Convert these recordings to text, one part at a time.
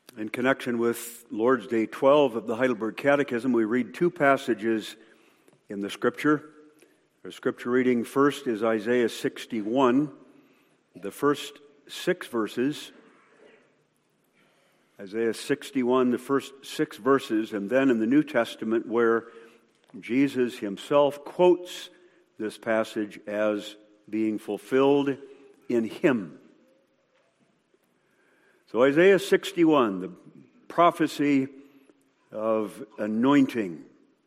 In connection with Lord's Day 12 of the Heidelberg Catechism, we read two passages in the Scripture. Our Scripture reading first is Isaiah 61, the first 6 verses. Isaiah 61, the first 6 verses, and then in the New Testament where Jesus himself quotes this passage as being fulfilled in him. So Isaiah 61, the prophecy of anointing.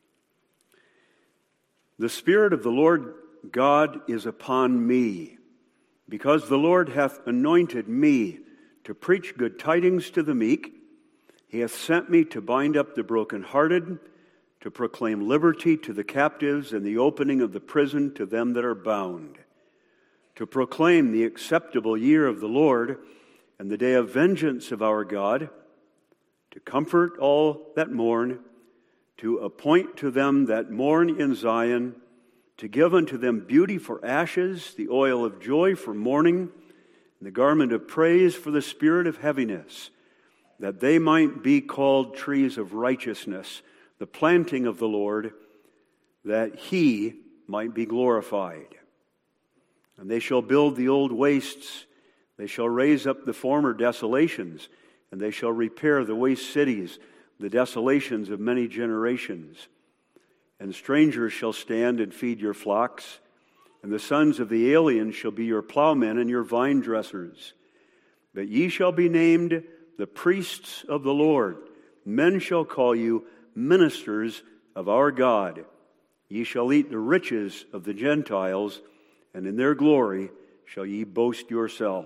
The Spirit of the Lord God is upon me, because the Lord hath anointed me to preach good tidings to the meek. He hath sent me to bind up the brokenhearted, to proclaim liberty to the captives, and the opening of the prison to them that are bound, to proclaim the acceptable year of the Lord, and the day of vengeance of our God, to comfort all that mourn, to appoint to them that mourn in Zion, to give unto them beauty for ashes, the oil of joy for mourning, and the garment of praise for the spirit of heaviness, that they might be called trees of righteousness, the planting of the Lord, that he might be glorified. And they shall build the old wastes, they shall raise up the former desolations, and they shall repair the waste cities, the desolations of many generations. And strangers shall stand and feed your flocks, and the sons of the aliens shall be your plowmen and your vine dressers. But ye shall be named the priests of the Lord. Men shall call you ministers of our God. Ye shall eat the riches of the Gentiles, and in their glory shall ye boast yourselves.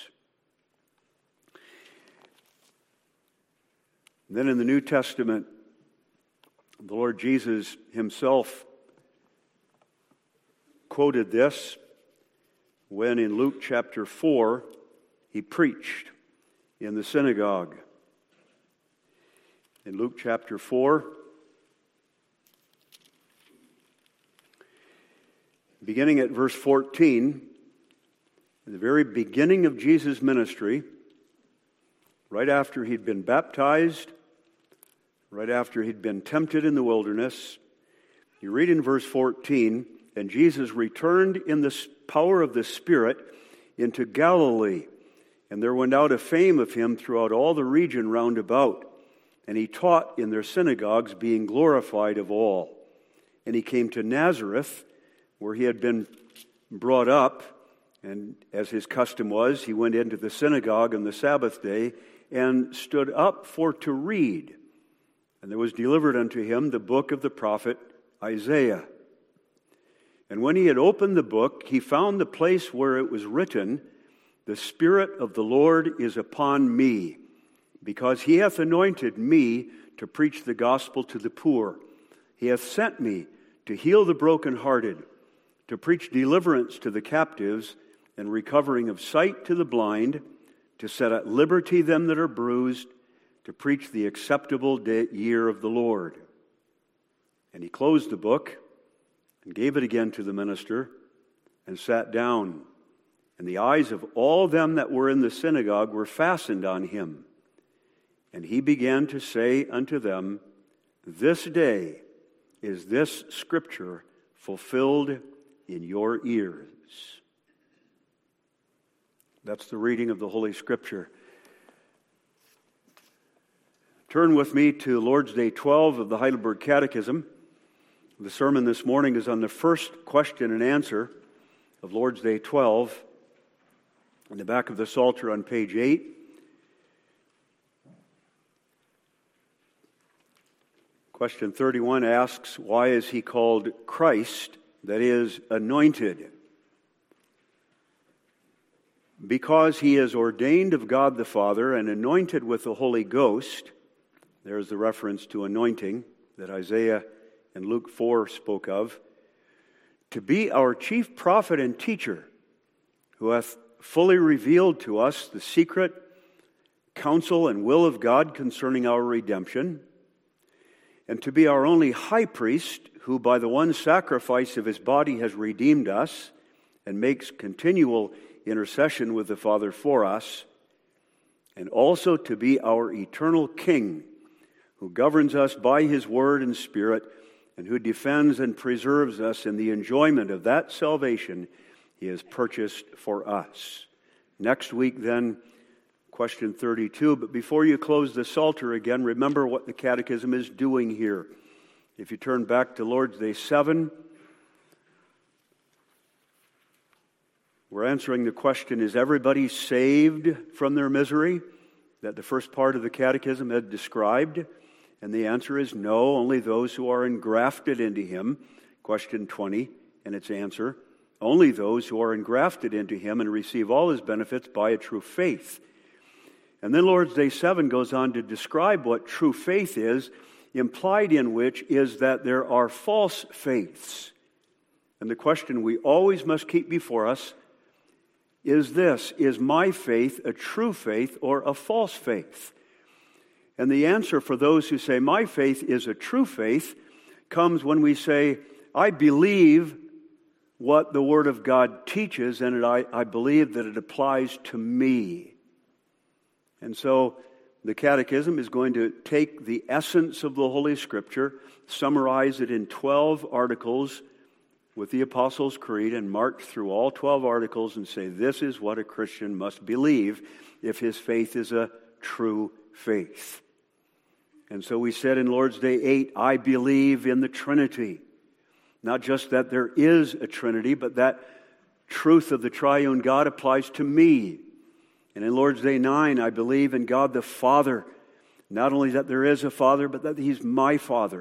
And then in the New Testament, the Lord Jesus himself quoted this when in Luke chapter 4 he preached in the synagogue. In Luke chapter 4, beginning at verse 14, in the very beginning of Jesus' ministry, right after he'd been baptized, right after he'd been tempted in the wilderness, you read in verse 14, and Jesus returned in the power of the Spirit into Galilee, and there went out a fame of him throughout all the region round about, and he taught in their synagogues, being glorified of all. And he came to Nazareth, where he had been brought up, and as his custom was, he went into the synagogue on the Sabbath day and stood up for to read. And there was delivered unto him the book of the prophet Isaiah. And when he had opened the book, he found the place where it was written, The Spirit of the Lord is upon me, because he hath anointed me to preach the gospel to the poor. He hath sent me to heal the brokenhearted, to preach deliverance to the captives, and recovering of sight to the blind, to set at liberty them that are bruised, to preach the acceptable year of the Lord. And he closed the book and gave it again to the minister and sat down. And the eyes of all them that were in the synagogue were fastened on him. And he began to say unto them, This day is this scripture fulfilled in your ears. That's the reading of the Holy Scripture. Turn with me to Lord's Day 12 of the Heidelberg Catechism. The sermon this morning is on the first question and answer of Lord's Day 12. In the back of the Psalter on page 8. Question 31 asks, why is he called Christ, that is, anointed? Because he is ordained of God the Father and anointed with the Holy Ghost. There's the reference to anointing that Isaiah and Luke 4 spoke of. To be our chief prophet and teacher, who hath fully revealed to us the secret counsel and will of God concerning our redemption, and to be our only high priest, who by the one sacrifice of his body has redeemed us and makes continual intercession with the Father for us, and also to be our eternal King, who governs us by His Word and Spirit, and who defends and preserves us in the enjoyment of that salvation He has purchased for us. Next week, then, question 32. But before you close the Psalter again, remember what the Catechism is doing here. If you turn back to Lord's Day 7, we're answering the question, is everybody saved from their misery that the first part of the Catechism had described? And the answer is no, only those who are engrafted into Him. Question 20 and its answer, only those who are engrafted into Him and receive all His benefits by a true faith. And then Lord's Day 7 goes on to describe what true faith is, implied in which is that there are false faiths. And the question we always must keep before us is this: is my faith a true faith or a false faith? And the answer for those who say my faith is a true faith comes when we say, I believe what the Word of God teaches, and I believe that it applies to me. And so the Catechism is going to take the essence of the Holy Scripture, summarize it in 12 articles with the Apostles' Creed, and march through all 12 articles and say, this is what a Christian must believe if his faith is a true faith. And so we said in Lord's Day 8, I believe in the Trinity. Not just that there is a Trinity, but that truth of the triune God applies to me. And in Lord's Day 9, I believe in God the Father. Not only that there is a Father, but that He's my Father.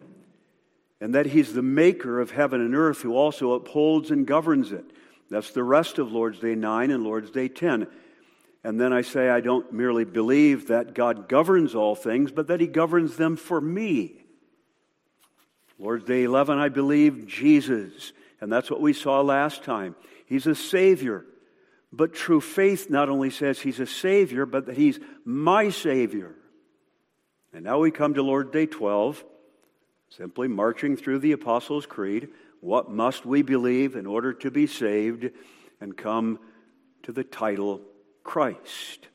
And that He's the maker of heaven and earth, who also upholds and governs it. That's the rest of Lord's Day 9 and Lord's Day 10. And then I say I don't merely believe that God governs all things, but that He governs them for me. Lord's Day 11, I believe Jesus. And that's what we saw last time. He's a Savior. But true faith not only says He's a Savior, but that He's my Savior. And now we come to Lord's Day 12, simply marching through the Apostles' Creed. What must we believe in order to be saved? And come to the title, Christ.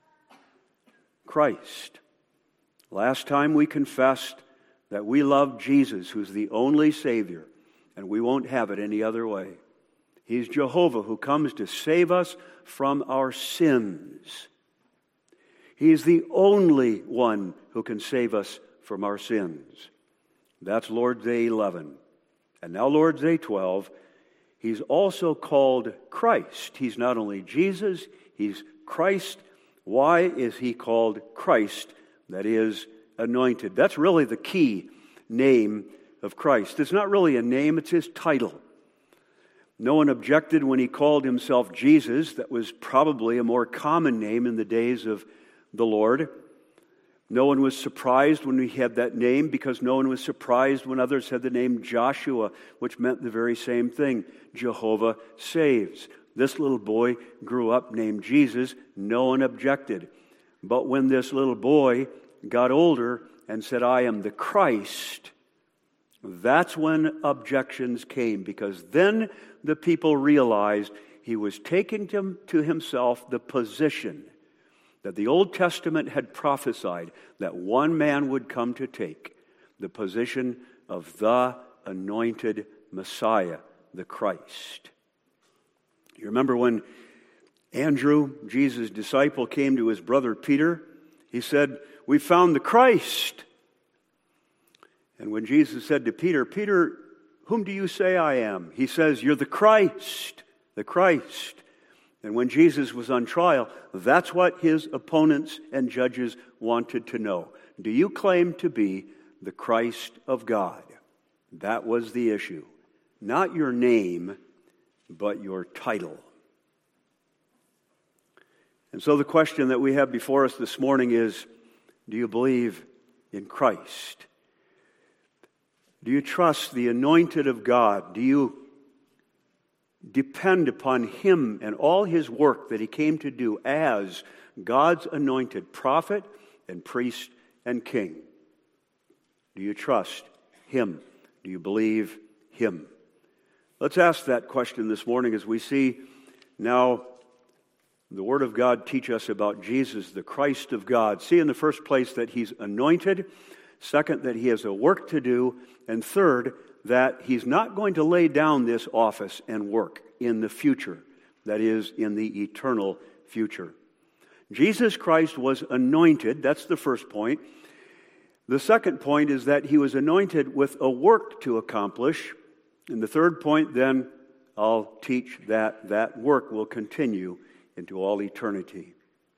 Christ. Last time we confessed that we love Jesus, who's the only Savior, and we won't have it any other way. He's Jehovah, who comes to save us from our sins. He's the only one who can save us from our sins. That's Lord's Day 11. And now Lord's Day 12, He's also called Christ. He's not only Jesus, He's Christ. Why is He called Christ? That is, anointed. That's really the key name of Christ. It's not really a name, it's His title. No one objected when He called Himself Jesus. That was probably a more common name in the days of the Lord. No one was surprised when He had that name, because no one was surprised when others had the name Joshua, which meant the very same thing. Jehovah saves. This little boy grew up named Jesus. No one objected. But when this little boy got older and said, I am the Christ, that's when objections came, because then the people realized He was taking to Himself the position that the Old Testament had prophesied that one man would come to take, the position of the anointed Messiah, the Christ. You remember when Andrew, Jesus' disciple, came to his brother Peter, he said, we found the Christ. And when Jesus said to Peter, Peter, whom do you say I am? He says, you're the Christ, the Christ. And when Jesus was on trial, that's what His opponents and judges wanted to know. Do you claim to be the Christ of God? That was the issue. Not your name, but your title. And so the question that we have before us this morning is, do you believe in Christ? Do you trust the anointed of God? Do you depend upon Him and all His work that He came to do as God's anointed prophet and priest and king? Do you trust Him? Do you believe Him? Let's ask that question this morning as we see now The Word of God teaches us about Jesus, the Christ of God. See, in the first place, that He's anointed. Second, that He has a work to do. And third, that He's not going to lay down this office and work in the future. That is, in the eternal future. Jesus Christ was anointed. That's the first point. The second point is that He was anointed with a work to accomplish. And the third point, then, I'll teach that that work will continue into all eternity.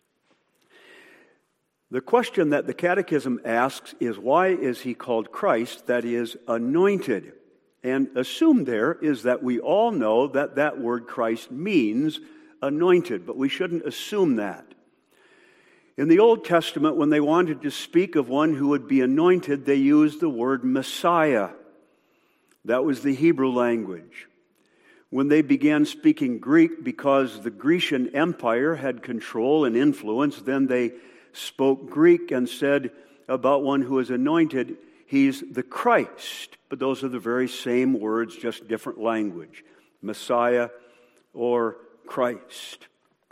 The question that the Catechism asks is, why is He called Christ, that is, anointed? And assumed there is that we all know that that word Christ means anointed, but we shouldn't assume that. In the Old Testament, when they wanted to speak of one who would be anointed, they used the word Messiah. That was the Hebrew language. When they began speaking Greek, because the Grecian Empire had control and influence, then they spoke Greek and said about one who is anointed, He's the Christ. But those are the very same words, just different language. Messiah or Christ.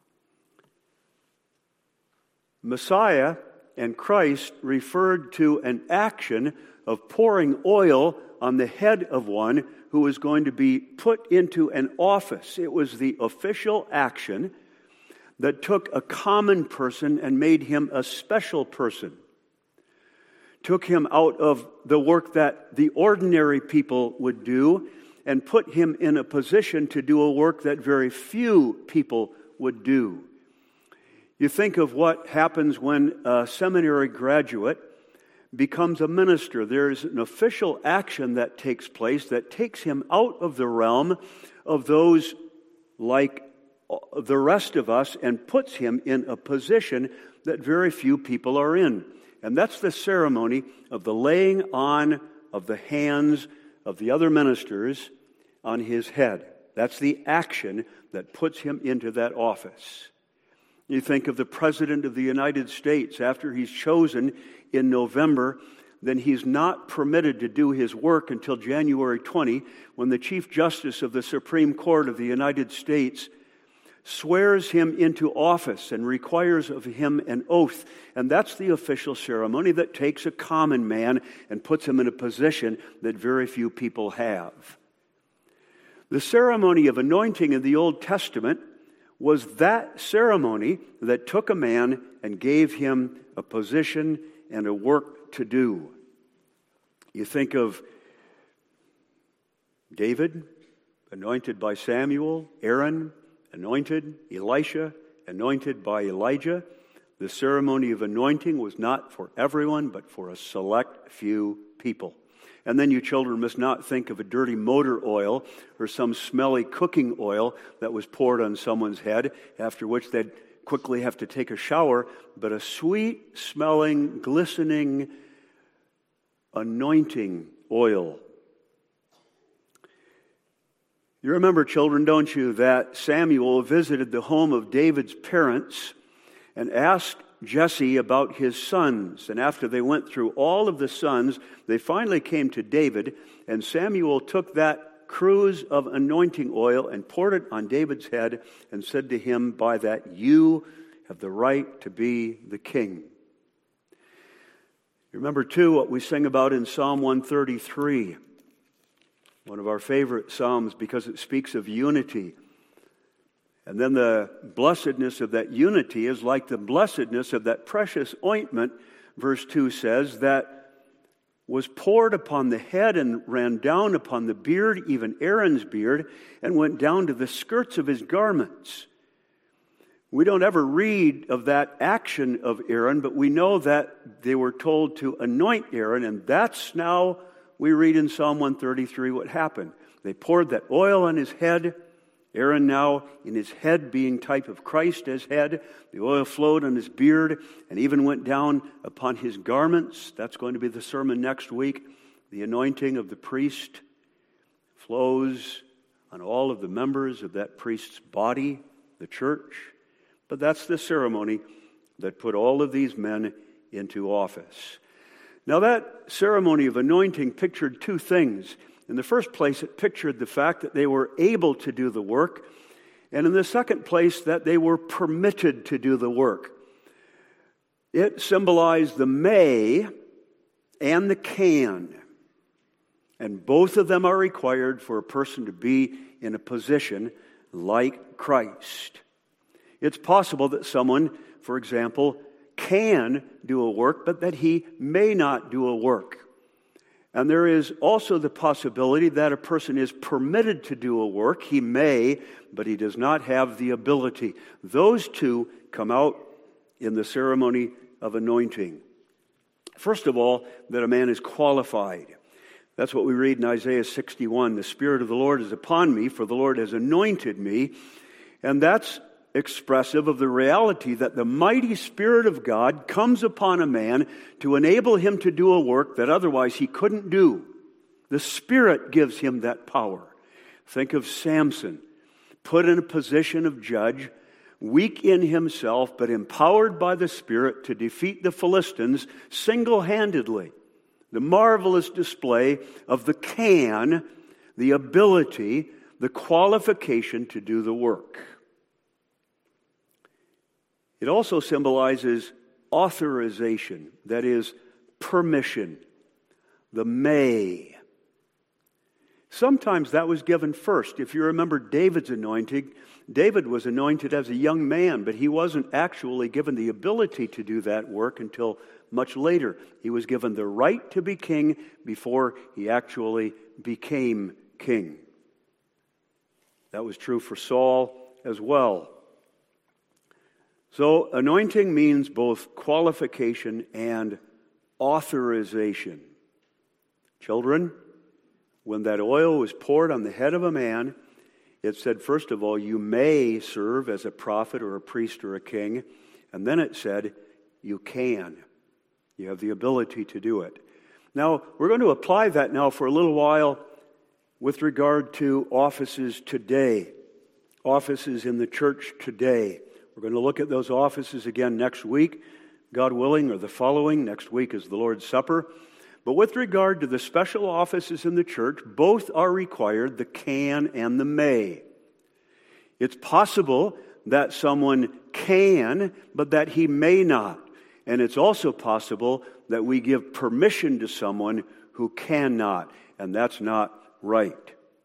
Messiah and Christ referred to an action of pouring oil on the head of one who was going to be put into an office. It was the official action that took a common person and made him a special person. Took him out of the work that the ordinary people would do and put him in a position to do a work that very few people would do. You think of what happens when a seminary graduate becomes a minister. There's an official action that takes place that takes him out of the realm of those like the rest of us and puts him in a position that very few people are in. And that's the ceremony of the laying on of the hands of the other ministers on his head. That's the action that puts him into that office. You think of the President of the United States. After he's chosen in November, then he's not permitted to do his work until January 20, when the Chief Justice of the Supreme Court of the United States swears him into office and requires of him an oath. And that's the official ceremony that takes a common man and puts him in a position that very few people have. The ceremony of anointing in the Old Testament was that ceremony that took a man and gave him a position and a work to do. You think of David, anointed by Samuel, Aaron, anointed, Elisha, anointed by Elijah. The ceremony of anointing was not for everyone, but for a select few people. And then you children must not think of a dirty motor oil or some smelly cooking oil that was poured on someone's head, after which they'd quickly have to take a shower, but a sweet-smelling, glistening, anointing oil. You remember, children, don't you, that Samuel visited the home of David's parents and asked Jesse about his sons. And after they went through all of the sons, they finally came to David, and Samuel took that cruse of anointing oil and poured it on David's head and said to him, by that you have the right to be the king. You remember, too, what we sing about in Psalm 133, one of our favorite psalms because it speaks of unity. And then the blessedness of that unity is like the blessedness of that precious ointment, verse 2 says, that was poured upon the head and ran down upon the beard, even Aaron's beard, and went down to the skirts of his garments. We don't ever read of that action of Aaron, but we know that they were told to anoint Aaron, and that's now, we read in Psalm 133 what happened. They poured that oil on his head. Aaron now, in his head being type of Christ as head, the oil flowed on his beard and even went down upon his garments. That's going to be the sermon next week. The anointing of the priest flows on all of the members of that priest's body, the church. But that's the ceremony that put all of these men into office. Now that ceremony of anointing pictured two things. In the first place, it pictured the fact that they were able to do the work. And in the second place, that they were permitted to do the work. It symbolized the may and the can. And both of them are required for a person to be in a position like Christ. It's possible that someone, for example, can do a work, but that he may not do a work. And there is also the possibility that a person is permitted to do a work. He may, but he does not have the ability. Those two come out in the ceremony of anointing. First of all, that a man is qualified. That's what we read in Isaiah 61. The Spirit of the Lord is upon me, for the Lord has anointed me. And that's expressive of the reality that the mighty Spirit of God comes upon a man to enable him to do a work that otherwise he couldn't do. The Spirit gives him that power. Think of Samson, put in a position of judge, weak in himself, but empowered by the Spirit to defeat the Philistines single-handedly. The marvelous display of the can, the ability, the qualification to do the work. It also symbolizes authorization, that is, permission, the may. Sometimes that was given first. If you remember David's anointing, David was anointed as a young man, but he wasn't actually given the ability to do that work until much later. He was given the right to be king before he actually became king. That was true for Saul as well. So anointing means both qualification and authorization. Children, when that oil was poured on the head of a man, it said, first of all, you may serve as a prophet or a priest or a king. And then it said, you can. You have the ability to do it. Now, we're going to apply that now for a little while with regard to offices today. Offices in the church today. We're going to look at those offices again next week, God willing, or the following. Next week is the Lord's Supper. But with regard to the special offices in the church, both are required, the can and the may. It's possible that someone can, but that he may not. And it's also possible that we give permission to someone who cannot, and that's not right.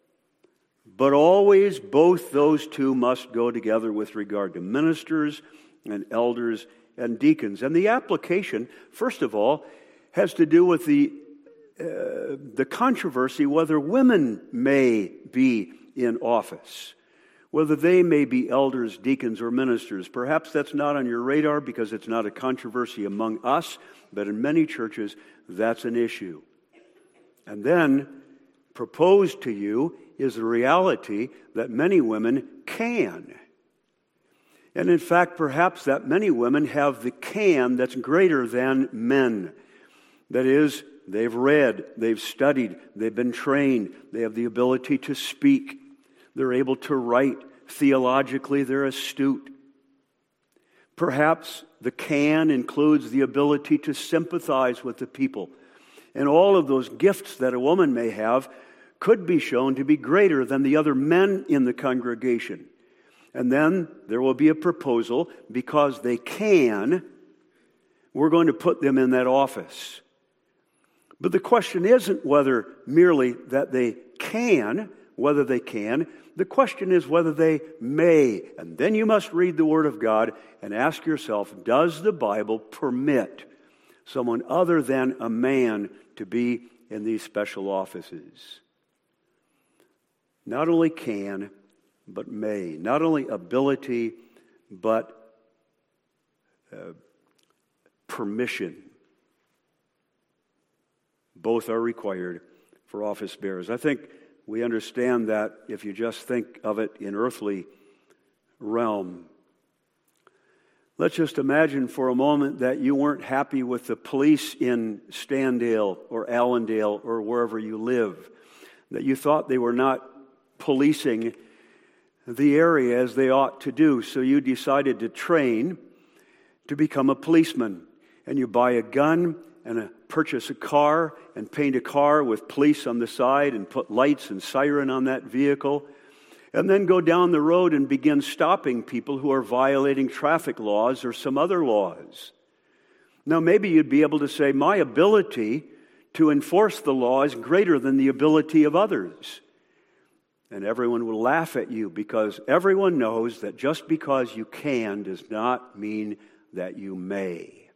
But always both those two must go together with regard to ministers and elders and deacons. And the application, first of all, has to do with the controversy whether women may be in office, whether they may be elders, deacons, or ministers. Perhaps that's not on your radar because it's not a controversy among us, but in many churches, that's an issue. And then, proposed to you is the reality that many women can. And in fact, perhaps that many women have the can that's greater than men. That is, they've read, they've studied, they've been trained, they have the ability to speak, they're able to write, theologically they're astute. Perhaps the can includes the ability to sympathize with the people. And all of those gifts that a woman may have could be shown to be greater than the other men in the congregation. And then there will be a proposal, because they can, we're going to put them in that office. But the question isn't whether merely that they can, whether they can. The question is whether they may. And then you must read the Word of God and ask yourself, does the Bible permit someone other than a man to be in these special offices? Not only can, but may. Not only ability, but permission. Both are required for office bearers. I think we understand that if you just think of it in earthly realm. Let's just imagine for a moment that you weren't happy with the police in Standale or Allendale or wherever you live, that you thought they were not policing the area as they ought to do, so you decided to train to become a policeman. And you buy a gun and purchase a car and paint a car with police on the side and put lights and siren on that vehicle. and then go down the road and begin stopping people who are violating traffic laws or some other laws. Now, maybe you'd be able to say, my ability to enforce the law is greater than the ability of others. And everyone will laugh at you, because everyone knows that just because you can does not mean that you may.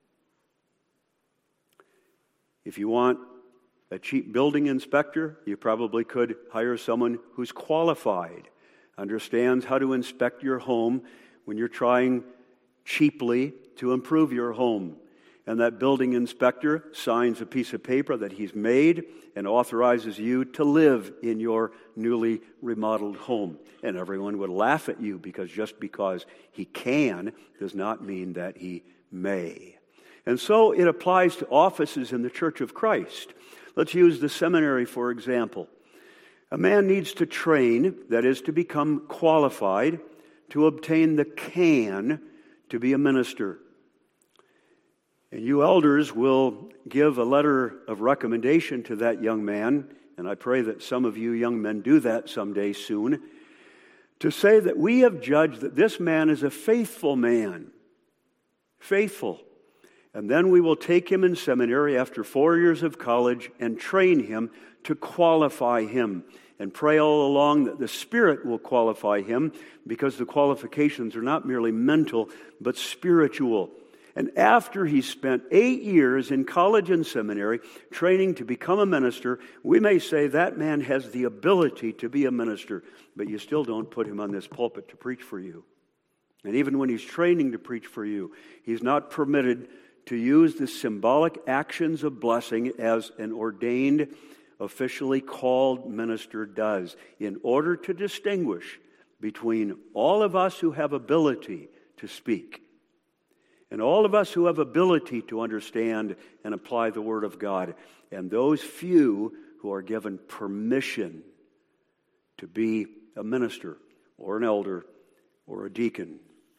If you want a cheap building inspector, you probably could hire someone who's qualified, understands how to inspect your home when you're trying cheaply to improve your home. And that building inspector signs a piece of paper that he's made and authorizes you to live in your newly remodeled home. And everyone would laugh at you, because just because he can does not mean that he may. And so it applies to offices in the Church of Christ. Let's use the seminary, for example. A man needs to train, that is, to become qualified, to obtain the can to be a minister. And you elders will give a letter of recommendation to that young man, and I pray that some of you young men do that someday soon, to say that we have judged that this man is a faithful man. Faithful. And then we will take him in seminary after 4 years of college and train him to qualify him. And pray all along that the Spirit will qualify him, because the qualifications are not merely mental, but spiritual. And after he spent 8 years in college and seminary training to become a minister, we may say that man has the ability to be a minister, but you still don't put him on this pulpit to preach for you. And even when he's training to preach for you, he's not permitted to use the symbolic actions of blessing as an ordained, officially called minister does, in order to distinguish between all of us who have ability to speak and all of us who have ability to understand and apply the Word of God, and those few who are given permission to be a minister or an elder or a deacon.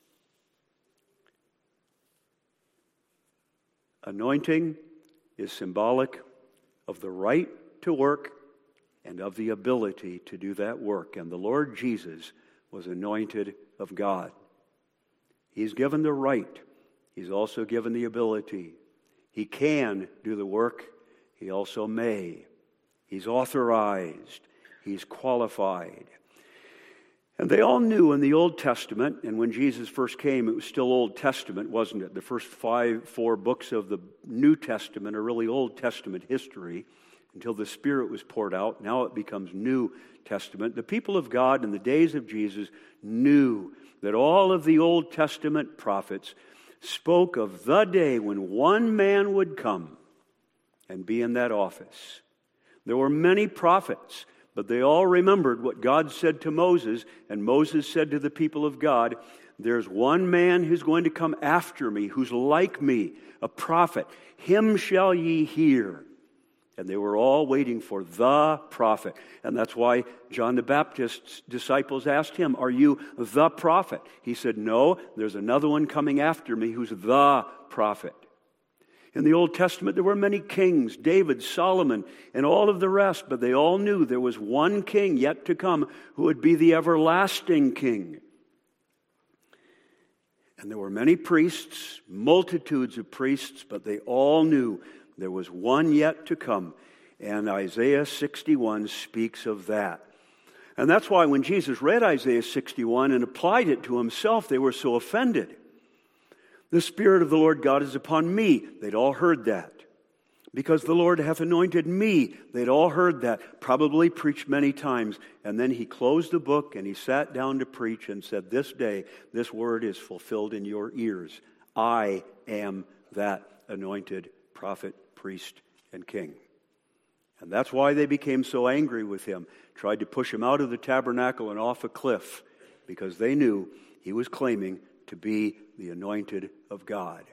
Anointing is symbolic of the right to work and of the ability to do that work. And the Lord Jesus was anointed of God. He's given the right. He's also given the ability. He can do the work. He also may. He's authorized. He's qualified. And they all knew in the Old Testament, and when Jesus first came, it was still Old Testament, wasn't it? The first four books of the New Testament are really Old Testament history until the Spirit was poured out. Now it becomes New Testament. The people of God in the days of Jesus knew that all of the Old Testament prophets spoke of the day when one man would come and be in that office. There were many prophets, but they all remembered what God said to Moses, and Moses said to the people of God, "There's one man who's going to come after me, who's like me, a prophet. Him shall ye hear." And they were all waiting for the prophet. And that's why John the Baptist's disciples asked him, "Are you the prophet?" He said, "No, there's another one coming after me who's the prophet." In the Old Testament, there were many kings, David, Solomon, and all of the rest, but they all knew there was one king yet to come who would be the everlasting king. And there were many priests, multitudes of priests, but they all knew there was one yet to come. And Isaiah 61 speaks of that. And that's why when Jesus read Isaiah 61 and applied it to himself, they were so offended. "The Spirit of the Lord God is upon me." They'd all heard that. "Because the Lord hath anointed me." They'd all heard that, probably preached many times. And then he closed the book and he sat down to preach and said, "This day, this word is fulfilled in your ears. I am that anointed prophet, priest, and king." And that's why they became so angry with him, tried to push him out of the tabernacle and off a cliff, because they knew he was claiming to be the anointed of God.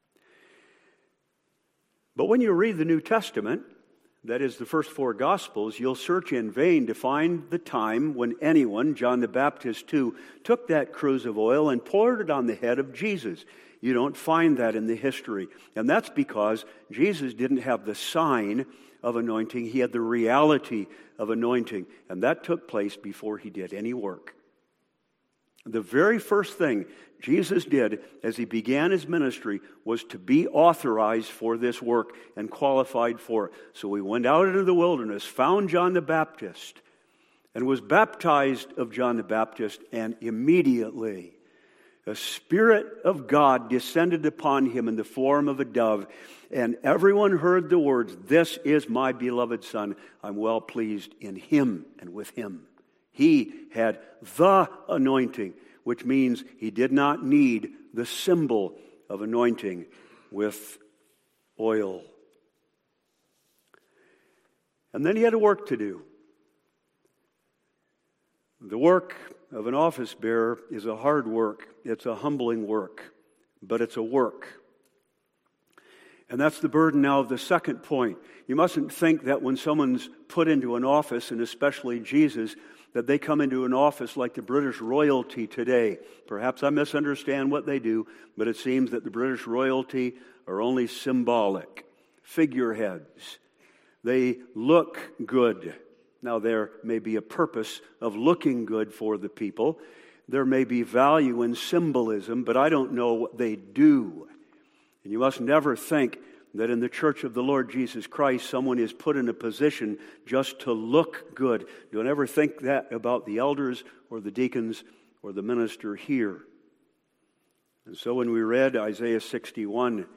But when you read the New Testament, that is the first four Gospels, you'll search in vain to find the time when anyone, John the Baptist too, took that cruse of oil and poured it on the head of Jesus. You don't find that in the history. And that's because Jesus didn't have the sign of anointing. He had the reality of anointing. And that took place before he did any work. The very first thing Jesus did as he began his ministry was to be authorized for this work and qualified for it. So he went out into the wilderness, found John the Baptist, and was baptized of John the Baptist, and immediately the Spirit of God descended upon him in the form of a dove, and everyone heard the words, "This is my beloved Son. I'm well pleased in him and with him." He had the anointing, which means he did not need the symbol of anointing with oil. And then he had a work to do. The work of an office bearer is a hard work. It's a humbling work, but it's a work. And that's the burden now of the second point. You mustn't think that when someone's put into an office, and especially Jesus, that they come into an office like the British royalty today. Perhaps I misunderstand what they do, but it seems that the British royalty are only symbolic, figureheads. They look good. Now, there may be a purpose of looking good for the people. There may be value in symbolism, but I don't know what they do. And you must never think that in the church of the Lord Jesus Christ, someone is put in a position just to look good. Don't ever think that about the elders or the deacons or the minister here. And so when we read Isaiah 61, you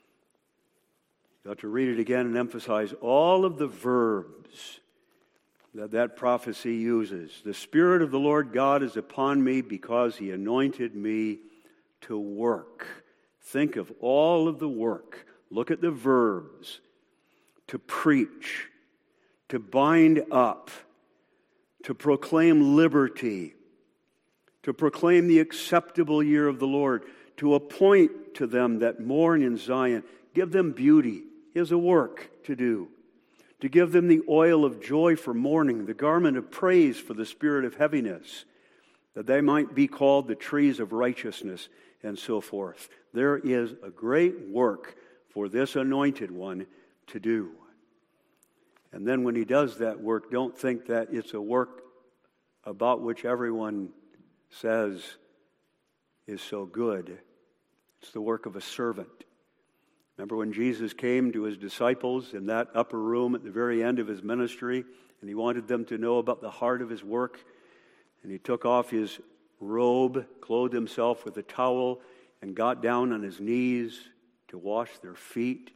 have to read it again and emphasize all of the verbs that prophecy uses. The Spirit of the Lord God is upon me because He anointed me to work. Think of all of the work. Look at the verbs. To preach, to bind up, to proclaim liberty, to proclaim the acceptable year of the Lord, to appoint to them that mourn in Zion, give them beauty. He has a work to do. To give them the oil of joy for mourning, the garment of praise for the spirit of heaviness, that they might be called the trees of righteousness, and so forth. There is a great work for this anointed one to do. And then when he does that work, don't think that it's a work about which everyone says is so good. It's the work of a servant. Remember when Jesus came to his disciples in that upper room at the very end of his ministry, and he wanted them to know about the heart of his work, and he took off his robe, clothed himself with a towel, and got down on his knees to wash their feet.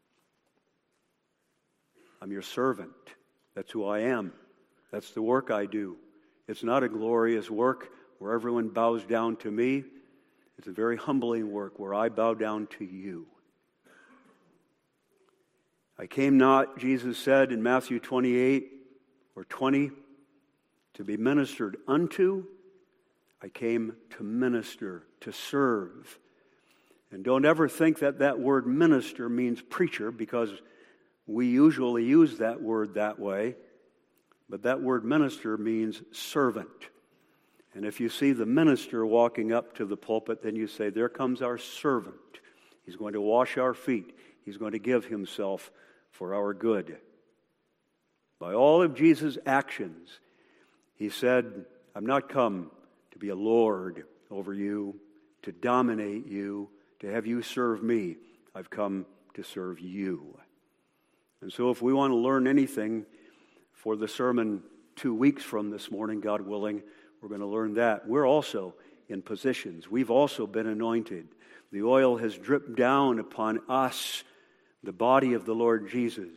I'm your servant. That's who I am. That's the work I do. It's not a glorious work where everyone bows down to me. It's a very humbling work where I bow down to you. I came not, Jesus said in Matthew 28 or 20, to be ministered unto. I came to minister, to serve. And don't ever think that that word minister means preacher, because we usually use that word that way. But that word minister means servant. And if you see the minister walking up to the pulpit, then you say, there comes our servant. He's going to wash our feet. He's going to give himself for our good. By all of Jesus' actions, he said, I'm not come to be a lord over you, to dominate you, to have you serve me. I've come to serve you. And so if we want to learn anything for the sermon 2 weeks from this morning, God willing, we're going to learn that. We're also in positions. We've also been anointed. The oil has dripped down upon us, the body of the Lord Jesus,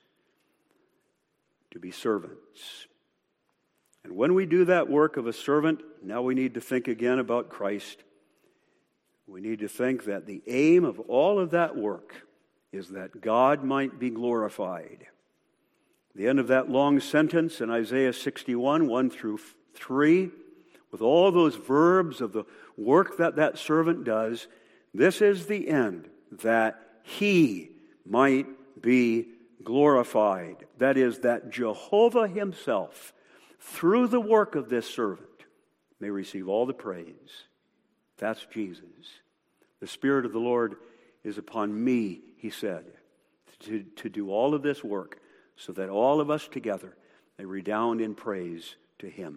to be servants. And when we do that work of a servant, now we need to think again about Christ. We need to think that the aim of all of that work is that God might be glorified. The end of that long sentence in Isaiah 61, 1 through 3, with all those verbs of the work that that servant does, this is the end, that He might be glorified. That is, that Jehovah Himself, through the work of this servant, may receive all the praise. That's Jesus. The Spirit of the Lord is upon me, he said, to do all of this work so that all of us together may redound in praise to him.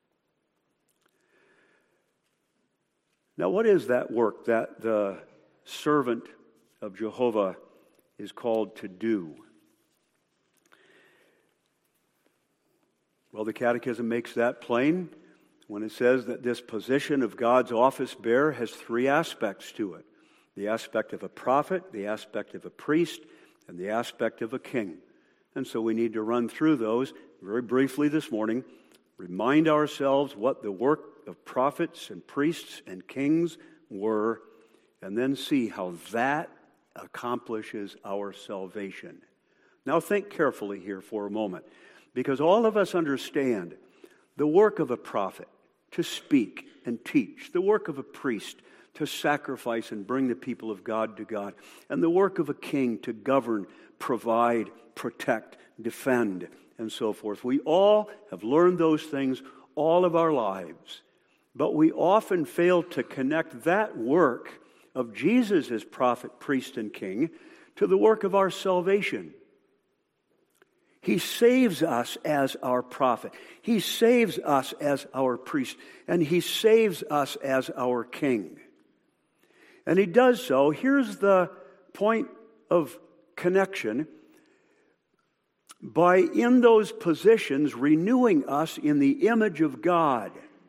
Now, what is that work that the servant of Jehovah is called to do? Well, the Catechism makes that plain when it says that this position of God's office bearer has three aspects to it: the aspect of a prophet, the aspect of a priest, and the aspect of a king. And so we need to run through those very briefly this morning, remind ourselves what the work of prophets and priests and kings were, and then see how that accomplishes our salvation. Now think carefully here for a moment, because all of us understand the work of a prophet to speak and teach, the work of a priest to sacrifice and bring the people of God to God, and the work of a king to govern, provide, protect, defend, and so forth. We all have learned those things all of our lives, but we often fail to connect that work of Jesus as prophet, priest, and king to the work of our salvation. He saves us as our prophet. He saves us as our priest. And he saves us as our king. And he does so, here's the point of connection, by in those positions renewing us in the image of God.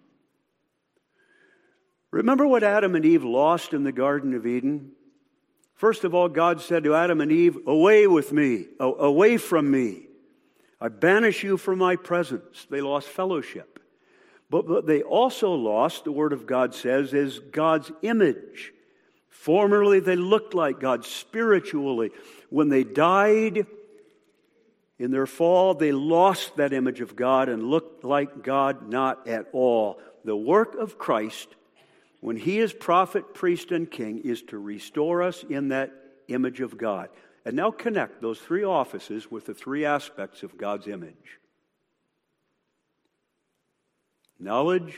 Remember what Adam and Eve lost in the Garden of Eden? First of all, God said to Adam and Eve, away from me. I banish you from my presence. They lost fellowship. But what they also lost, the Word of God says, is God's image. Formerly they looked like God spiritually. When they died in their fall, they lost that image of God and looked like God not at all. The work of Christ, when he is prophet, priest, and king, is to restore us in that image of God. And now connect those three offices with the three aspects of God's image: knowledge,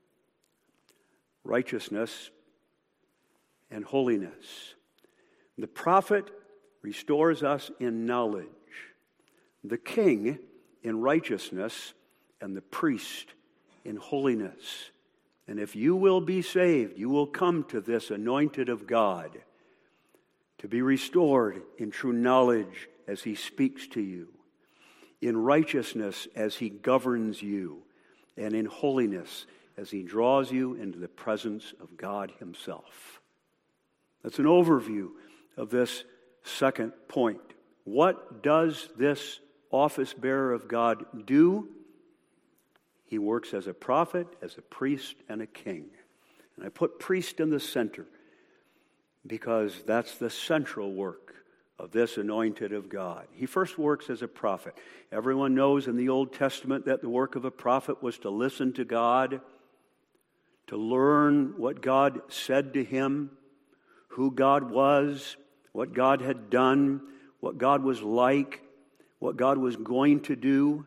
righteousness, and holiness. The prophet restores us in knowledge, the king in righteousness, and the priest in holiness. And if you will be saved, you will come to this anointed of God, to be restored in true knowledge as he speaks to you, in righteousness as he governs you, and in holiness as he draws you into the presence of God himself. That's an overview of this second point. What does this office bearer of God do? He works as a prophet, as a priest, and a king. And I put priest in the center because that's the central work of this anointed of God. He first works as a prophet. Everyone knows in the Old Testament that the work of a prophet was to listen to God, to learn what God said to him, who God was, what God had done, what God was like, what God was going to do.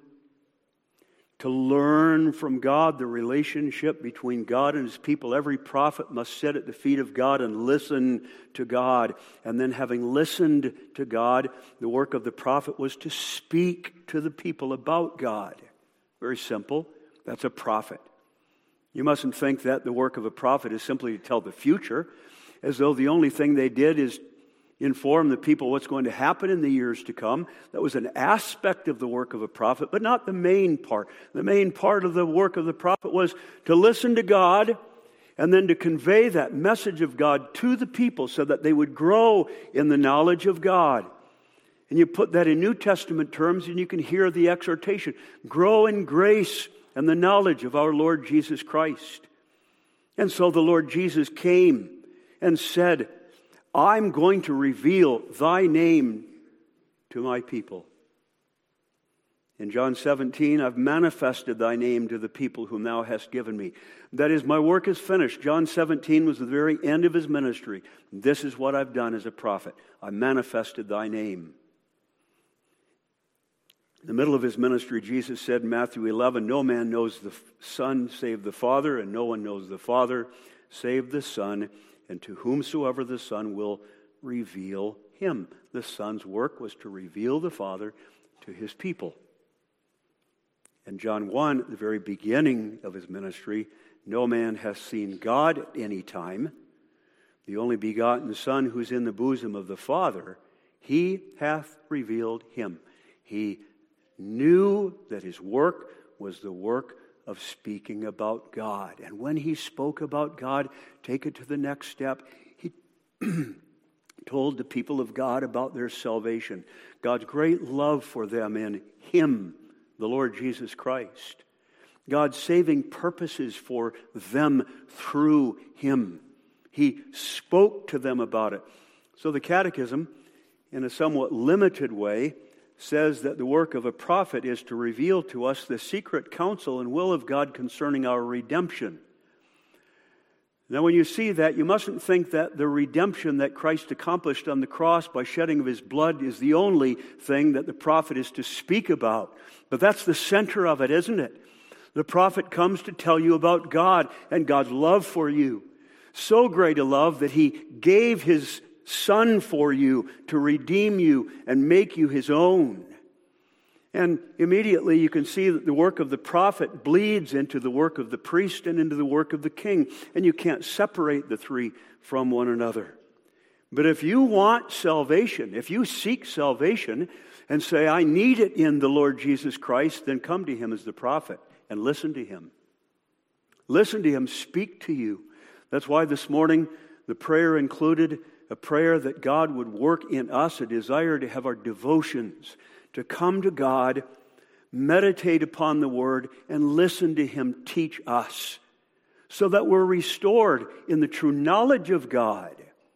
To learn from God the relationship between God and his people. Every prophet must sit at the feet of God and listen to God. And then having listened to God, the work of the prophet was to speak to the people about God. Very simple. That's a prophet. You mustn't think that the work of a prophet is simply to tell the future, as though the only thing they did is inform the people what's going to happen in the years to come. That was an aspect of the work of a prophet, but not the main part. The main part of the work of the prophet was to listen to God and then to convey that message of God to the people so that they would grow in the knowledge of God. And you put that in New Testament terms and you can hear the exhortation. Grow in grace and the knowledge of our Lord Jesus Christ. And so the Lord Jesus came and said, I'm going to reveal thy name to my people. In John 17, I've manifested thy name to the people whom thou hast given me. That is, my work is finished. John 17 was the very end of his ministry. This is what I've done as a prophet. I manifested thy name. In the middle of his ministry, Jesus said in Matthew 11, no man knows the Son save the Father, and no one knows the Father save the Son, and to whomsoever the Son will reveal him. The Son's work was to reveal the Father to his people. In John 1, at the very beginning of his ministry, no man hath seen God at any time. The only begotten Son, who's in the bosom of the Father, he hath revealed him. He knew that his work was the work of speaking about God. And when he spoke about God, take it to the next step. He told the people of God about their salvation, God's great love for them in him, the Lord Jesus Christ. God's saving purposes for them through him. He spoke to them about it. So the Catechism, in a somewhat limited way, says that the work of a prophet is to reveal to us the secret counsel and will of God concerning our redemption. Now, when you see that, you mustn't think that the redemption that Christ accomplished on the cross by shedding of his blood is the only thing that the prophet is to speak about. But that's the center of it, isn't it? The prophet comes to tell you about God and God's love for you. So great a love that he gave his Son for you to redeem you and make you his own. And immediately you can see that the work of the prophet bleeds into the work of the priest and into the work of the king. And you can't separate the three from one another. But if you want salvation, if you seek salvation and say, I need it in the Lord Jesus Christ, then come to him as the prophet and listen to him. Listen to him speak to you. That's why this morning the prayer included a prayer that God would work in us, a desire to have our devotions, to come to God, meditate upon the Word, and listen to him teach us, so that we're restored in the true knowledge of God.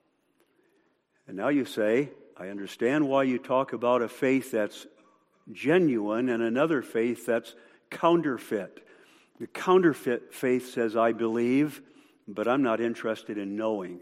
And now you say, I understand why you talk about a faith that's genuine and another faith that's counterfeit. The counterfeit faith says, I believe, but I'm not interested in knowing.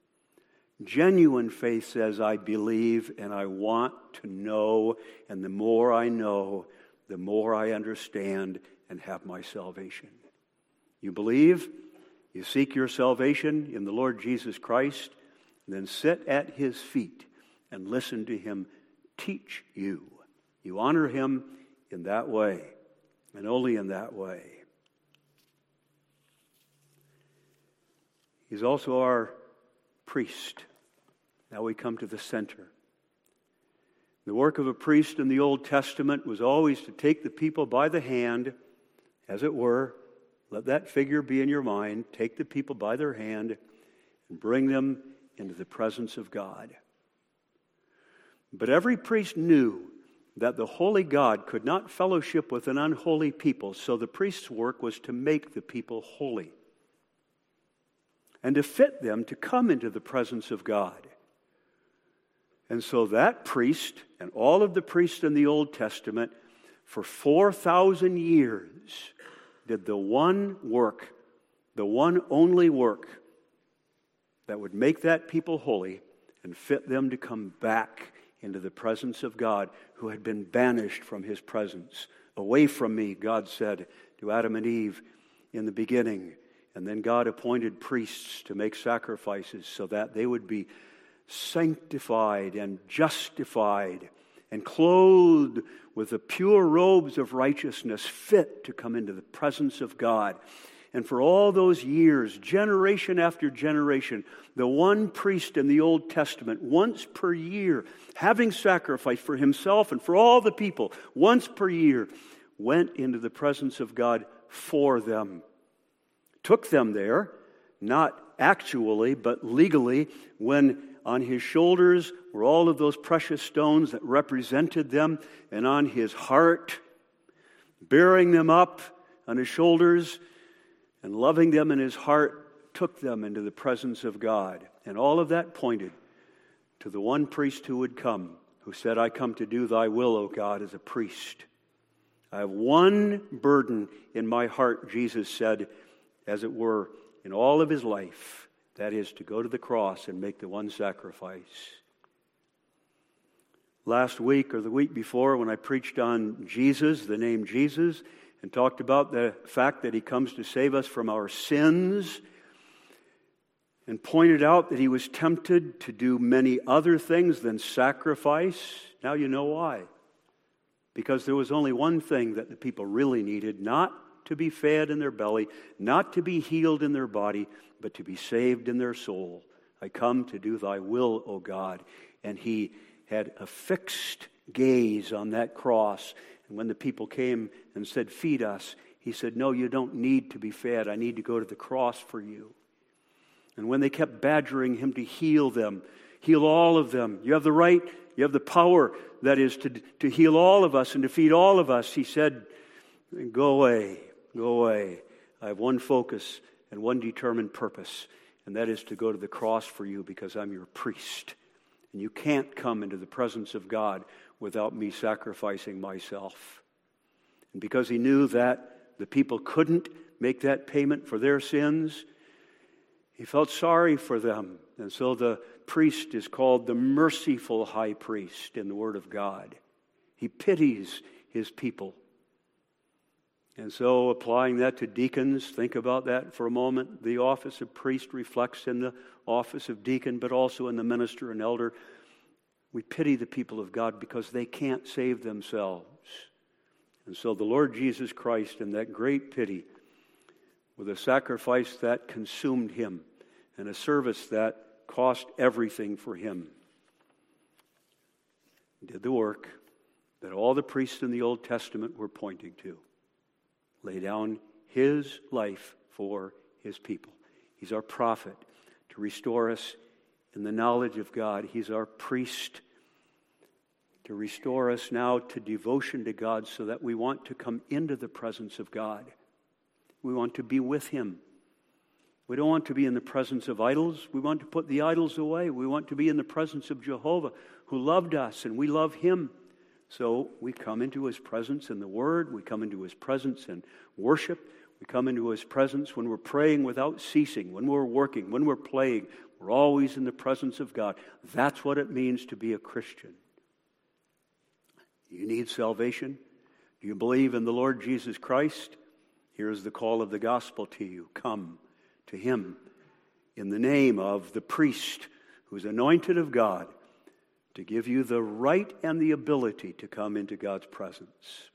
Genuine faith says, I believe and I want to know, and the more I know, the more I understand and have my salvation. You believe, you seek your salvation in the Lord Jesus Christ, and then sit at his feet and listen to him teach you. You honor him in that way, and only in that way. He's also our priest. Now we come to the center. The work of a priest in the Old Testament was always to take the people by the hand, as it were. Let that figure be in your mind. Take the people by their hand and bring them into the presence of God. But every priest knew that the holy God could not fellowship with an unholy people, so the priest's work was to make the people holy and to fit them to come into the presence of God. And so that priest and all of the priests in the Old Testament for 4,000 years did the one work, the one only work that would make that people holy and fit them to come back into the presence of God, who had been banished from his presence. Away from me, God said to Adam and Eve in the beginning. And then God appointed priests to make sacrifices so that they would be sanctified and justified and clothed with the pure robes of righteousness, fit to come into the presence of God. And for all those years, generation after generation, the one priest in the Old Testament, once per year, having sacrificed for himself and for all the people, once per year, went into the presence of God for them. Took them there, not actually, but legally, when on his shoulders were all of those precious stones that represented them, and on his heart, bearing them up on his shoulders and loving them in his heart, took them into the presence of God. And all of that pointed to the one priest who would come, who said, I come to do thy will, O God, as a priest. I have one burden in my heart, Jesus said, as it were, in all of his life. That is, to go to the cross and make the one sacrifice. Last week or the week before, when I preached on Jesus, the name Jesus, and talked about the fact that he comes to save us from our sins, and pointed out that he was tempted to do many other things than sacrifice. Now you know why. Because there was only one thing that the people really needed, not to be fed in their belly, not to be healed in their body, but to be saved in their soul. I come to do thy will, O God. And he had a fixed gaze on that cross. And when the people came and said, feed us, he said, no, you don't need to be fed. I need to go to the cross for you. And when they kept badgering him to heal them, heal all of them, you have the right, you have the power, that is, to heal all of us and to feed all of us, he said, go away, go away. I have one focus and one determined purpose, and that is to go to the cross for you because I'm your priest. And you can't come into the presence of God without me sacrificing myself. And because he knew that the people couldn't make that payment for their sins, he felt sorry for them. And so the priest is called the merciful high priest in the Word of God. He pities his people. And so applying that to deacons, think about that for a moment. The office of priest reflects in the office of deacon, but also in the minister and elder. We pity the people of God because they can't save themselves. And so the Lord Jesus Christ, in that great pity, with a sacrifice that consumed him and a service that cost everything for him, did the work that all the priests in the Old Testament were pointing to. Lay down his life for his people. He's our prophet to restore us in the knowledge of God. He's our priest to restore us now to devotion to God so that we want to come into the presence of God. We want to be with him. We don't want to be in the presence of idols. We want to put the idols away. We want to be in the presence of Jehovah, who loved us, and we love him. So we come into his presence in the Word. We come into his presence in worship. We come into his presence when we're praying without ceasing, when we're working, when we're playing. We're always in the presence of God. That's what it means to be a Christian. You need salvation? Do you believe in the Lord Jesus Christ? Here's the call of the gospel to you. Come to him in the name of the priest who's anointed of God to give you the right and the ability to come into God's presence.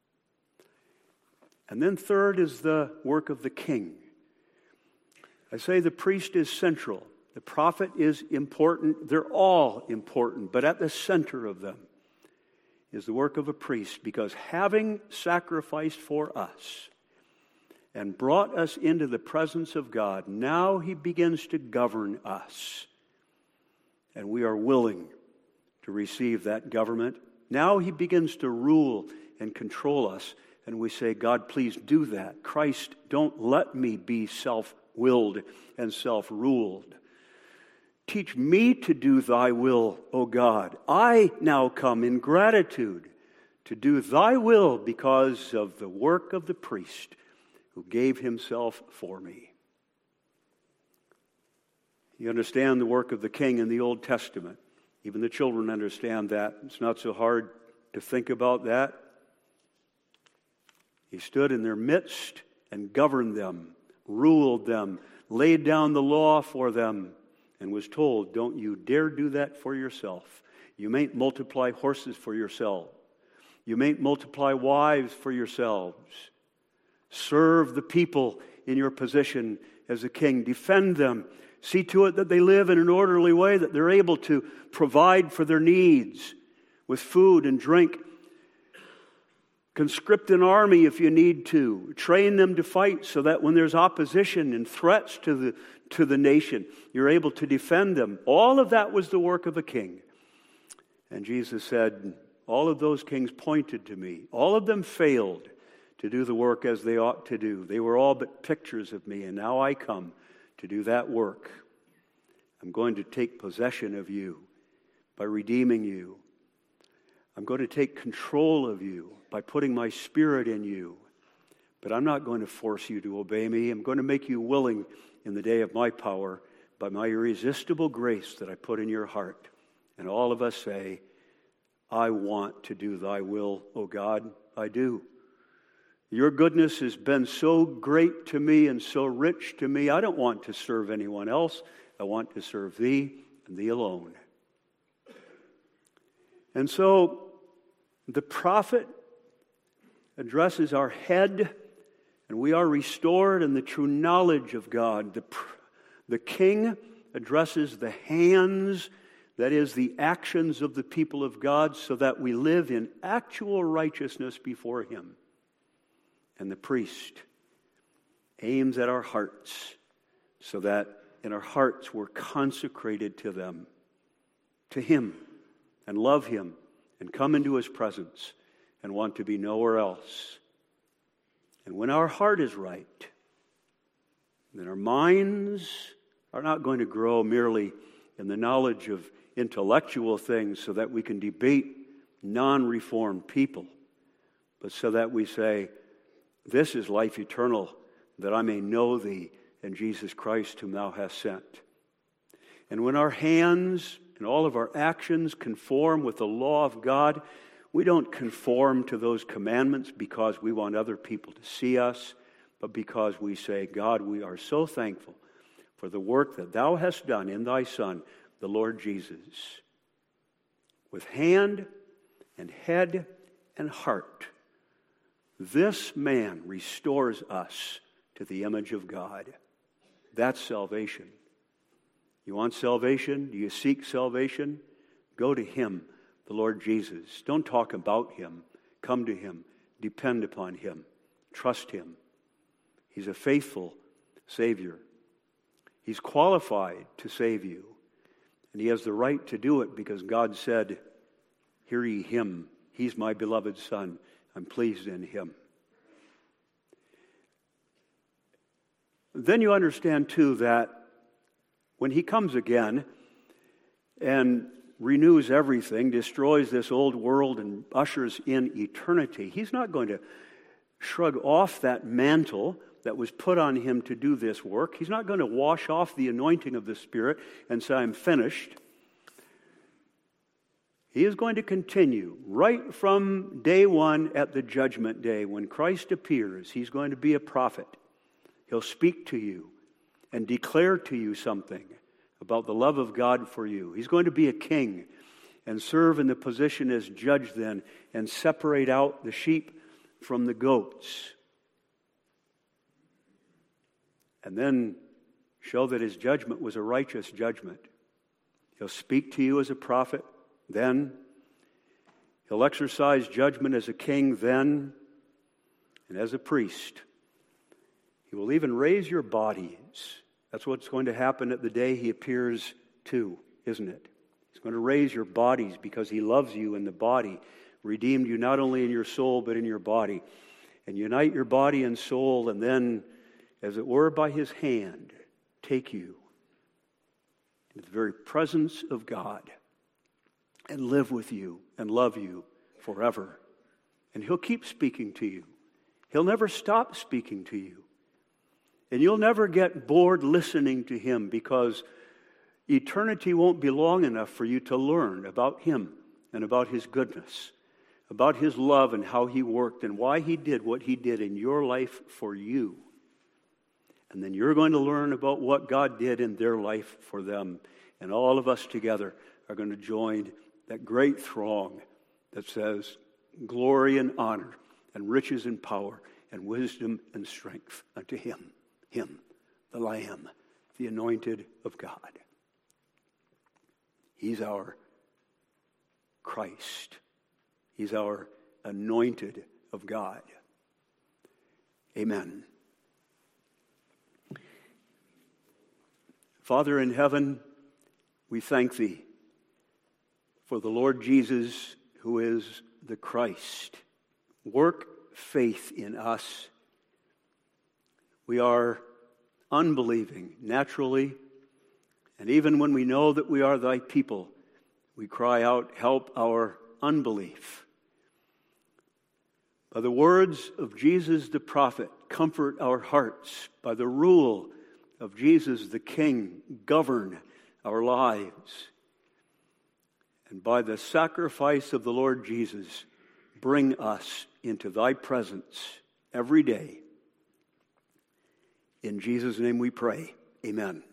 And then third is the work of the king. I say the priest is central. The prophet is important. They're all important, but at the center of them is the work of a priest, because having sacrificed for us and brought us into the presence of God, now he begins to govern us. And we are willing to receive that government. Now he begins to rule and control us, and we say, God, please do that. Christ, don't let me be self-willed and self-ruled. Teach me to do thy will, O God. I now come in gratitude to do thy will because of the work of the priest who gave himself for me. You understand the work of the king in the Old Testament. Even the children understand that. It's not so hard to think about that. He stood in their midst and governed them, ruled them, laid down the law for them, and was told, don't you dare do that for yourself. You mayn't multiply horses for yourself. You mayn't multiply wives for yourselves. Serve the people in your position as a king. Defend them. See to it that they live in an orderly way, that they're able to provide for their needs with food and drink. Conscript an army if you need to. Train them to fight so that when there's opposition and threats to the nation, you're able to defend them. All of that was the work of a king. And Jesus said, all of those kings pointed to me. All of them failed to do the work as they ought to do. They were all but pictures of me, and now I come to do that work. I'm going to take possession of you by redeeming you. I'm going to take control of you by putting my spirit in you. But I'm not going to force you to obey me. I'm going to make you willing in the day of my power by my irresistible grace that I put in your heart. And all of us say, I want to do thy will, O God. I do. Your goodness has been so great to me and so rich to me. I don't want to serve anyone else. I want to serve thee and thee alone. And so the prophet addresses our head, and we are restored in the true knowledge of God. The king addresses the hands, that is, the actions of the people of God, so that we live in actual righteousness before him. And the priest aims at our hearts, so that in our hearts we're consecrated to them, to him, and love him, and come into his presence, and want to be nowhere else. And when our heart is right, then our minds are not going to grow merely in the knowledge of intellectual things so that we can debate non-reformed people, but so that we say, this is life eternal, that I may know thee and Jesus Christ whom thou hast sent. And when our hands and all of our actions conform with the law of God, we don't conform to those commandments because we want other people to see us, but because we say, God, we are so thankful for the work that thou hast done in thy Son, the Lord Jesus. With hand and head and heart, this man restores us to the image of God. That's salvation. You want salvation? Do you seek salvation? Go to him, the Lord Jesus. Don't talk about him. Come to him. Depend upon him. Trust him. He's a faithful Savior. He's qualified to save you. And he has the right to do it because God said, hear ye him. He's my beloved Son. I'm pleased in him. Then you understand, too, that when he comes again and renews everything, destroys this old world and ushers in eternity, he's not going to shrug off that mantle that was put on him to do this work. He's not going to wash off the anointing of the Spirit and say, I'm finished. He is going to continue right from day one at the judgment day. When Christ appears, he's going to be a prophet. He'll speak to you and declare to you something about the love of God for you. He's going to be a king and serve in the position as judge then and separate out the sheep from the goats. And then show that his judgment was a righteous judgment. He'll speak to you as a prophet then. He'll exercise judgment as a king then and as a priest. He will even raise your bodies. That's what's going to happen at the day he appears too, isn't it? He's going to raise your bodies because he loves you in the body, redeemed you not only in your soul but in your body, and unite your body and soul, and then, as it were by his hand, take you into the very presence of God and live with you and love you forever. And he'll keep speaking to you. He'll never stop speaking to you. And you'll never get bored listening to him because eternity won't be long enough for you to learn about him and about his goodness, about his love and how he worked and why he did what he did in your life for you. And then you're going to learn about what God did in their life for them. And all of us together are going to join that great throng that says, glory and honor and riches and power and wisdom and strength unto him, the Lamb, the anointed of God. He's our Christ. He's our anointed of God. Amen. Father in heaven, we thank thee for the Lord Jesus, who is the Christ. Work faith in us. We are unbelieving naturally, and even when we know that we are thy people, we cry out, help our unbelief. By the words of Jesus the prophet, comfort our hearts. By the rule of Jesus the King, govern our lives. And by the sacrifice of the Lord Jesus, bring us into thy presence every day. In Jesus' name we pray. Amen.